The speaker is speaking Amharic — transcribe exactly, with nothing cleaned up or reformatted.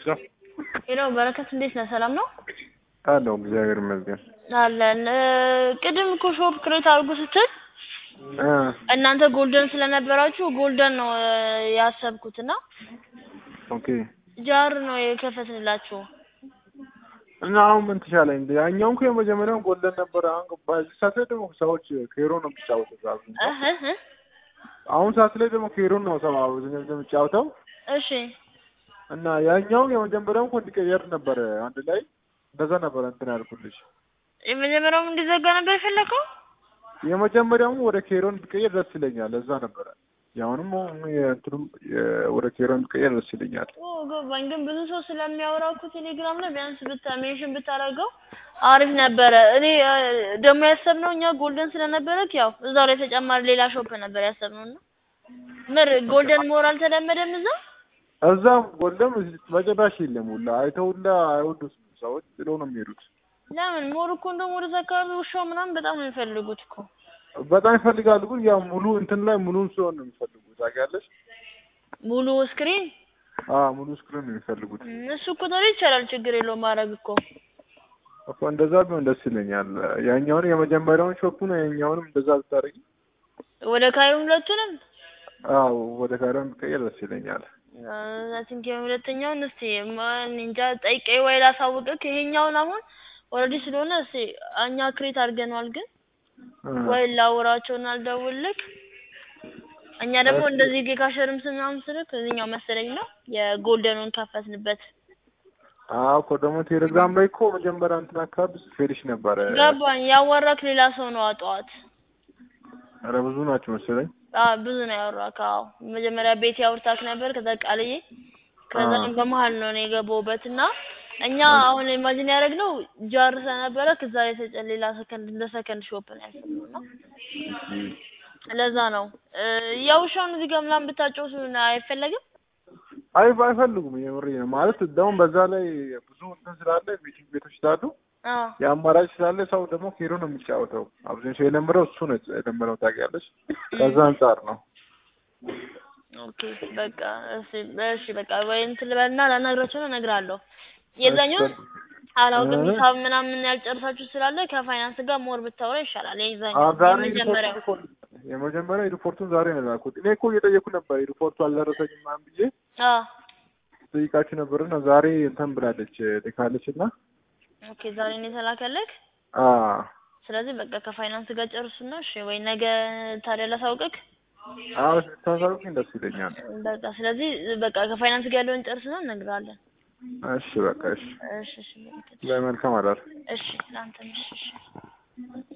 ሄሎ በረከት እንዴት ነህ? ሰላም ነው? አለው እግዚአብሔር ይመስገን። አለን ቅድም እኮ ሾፕ ክሬት አድርጉ ስትል እ እናንተ ጎልደን ስለነበራችሁ ጎልደን ነው ያሰብኩትና ኦኬ ጃር ነው የከፈትንላችሁ። እና አሁን ምን ትሻለኝ? ያኛው እኮ የመጀመሪያው ጎልደን ነበር። አሁን በዚህ ሰዓት ላይ ደግሞ ሰዎች ኬሮ ነው የሚጫወቱት ዛሬ። እህ እህ አሁን ሰዓት ላይ ደግሞ ኬሮ ነው ሰማው የሚጫወተው። እሺ እና ያኛው የመጀመሪያው እኮ እንዲቀየር ነበር አንድ ላይ እንደዛ ነበር እንትን ያልኩልሽ። የመጀመሪያው እንዲዘጋ ነበር የፈለከው? የመጀመሪያው ወደ ኬሮን ቢቀየር ደስ ይለኛል። እዛ ነበር ያውንም እንትንም ወደ ኬሮን ቢቀየር ደስ ይለኛል። ኦ ገባኝ። ግን ብዙ ሰው ስለሚያወራው እኮ ቴሌግራም ላይ ቢያንስ ብታሜንሽን ብታረገው አሪፍ ነበረ። እኔ ደግሞ ያሰብነው እኛ ጎልደን ስለነበረክ ያው እዛው ላይ ተጨማሪ ሌላ ሾፕ ነበር ያሰብነውና ምር ጎልደን ሞራል ተለመደም እዛ እዛም ጎልደን በጭራሽ የለም። ሁላ አይተውላ አይወዱት ሰዎች ጥሎ ነው የሚሄዱት። ለምን ሞር እኮ እንደውም ወደ አካባቢ ውሻው ምናምን በጣም ነው የሚፈልጉት እኮ በጣም ይፈልጋሉ። ግን ያው ሙሉ እንትን ላይ ሙሉን ሲሆን ነው የሚፈልጉት። ታውቂያለሽ? ሙሉ ስክሪን አዎ ሙሉ ስክሪን ነው የሚፈልጉት። እሱ እኮ ታዲያ ይቻላል፣ ችግር የለውም ማድረግ እኮ እኮ እንደዛ ቢሆን ደስ ይለኛል። ያኛውን የመጀመሪያውን ሾፑን ያኛውንም እንደዛ ብታረጊ ወደ ካይሮ ሁለቱንም አዎ ወደ ካይሮ ብትቀይር ደስ ይለኛል። አይ ቲንክ የሁለተኛውን እስቲ ማን እንጃ ጠይቀኝ ወይ ላሳውቅክ። ይሄኛውን አሁን ኦልሬዲ ስለሆነ እስቲ እኛ ክሬት አድርገናል። ግን ወይ ላውራቸውና አልደውልልክ። እኛ ደግሞ እንደዚህ ጌካሸርም ስናም ስልክ እዚህኛው መሰለኝ ነው የጎልደኑን ከፈትንበት። አዎ እኮ ደግሞ ቴሌግራም ላይ እኮ መጀመሪያ እንትን አካባቢ ስትፈልሽ ነበር። ገባኝ። ያወራክ ሌላ ሰው ነው አጧት። ኧረ ብዙ ናቸው መሰለኝ። አዎ ብዙ ነው ያወራካው። መጀመሪያ ቤት ያወርታክ ነበር፣ ከዛ ቃልዬ፣ ከዛ በመሃል ነው ነው የገባውበትና እኛ አሁን ኢማጂን ያደረግነው ጃር ስለነበረ ከዛ የተጨለላ ሰከንድ እንደ ሰከንድ ሾፕ ነው ያሰብነውና ለዛ ነው ያውሻውን እዚህ ጋር ምናምን ብታጫውቱ አይፈለግም። አይ አይፈልጉም። የምሬ ነው ማለት ደግሞ በዛ ላይ ብዙ እንትን ስላለ ሚቲንግ ቤቶች ስላሉ አዎ የአማራጭ ስላለ ሰው ደግሞ ኬሮ ነው የሚጫወተው። አብዛኛው ሰው የለመደው እሱ ነው የለመደው። ታውቂያለሽ? ከዛ አንፃር ነው። ኦኬ በቃ እሺ እሺ በቃ ወይ እንትን ልበልና ላናግራቸው ነው እነግራለሁ። የዛኛው አላውቅም ሂሳብ ምናምን ያልጨርሳችሁ ስላለ ከፋይናንስ ጋር ሞር ብታወራ ይሻላል። የዛኛው የመጀመሪያው የመጀመሪያው ሪፖርቱን ዛሬ ነው ያልኩት። እኔ እኮ እየጠየኩ ነበር ሪፖርቱ አልደረሰኝም ምናምን ብዬ አዎ ጠይቃችሁ ነበርና ዛሬ እንትን ብላለች ልካለችና ኦኬ ዛሬ ነው የተላከልክ? አዎ ስለዚህ በቃ ከፋይናንስ ጋር ጨርሱና እሺ ወይ ነገ ታዲያ ላሳውቅክ? አዎ ታሳውቁኝ ደስ ይለኛል። በቃ ስለዚህ በቃ ከፋይናንስ ጋር ያለውን ጨርስና እነግራለን። እሺ በቃ እሺ እሺ እሺ ለመልካም አዳር። እሺ ላንተም እሺ እሺ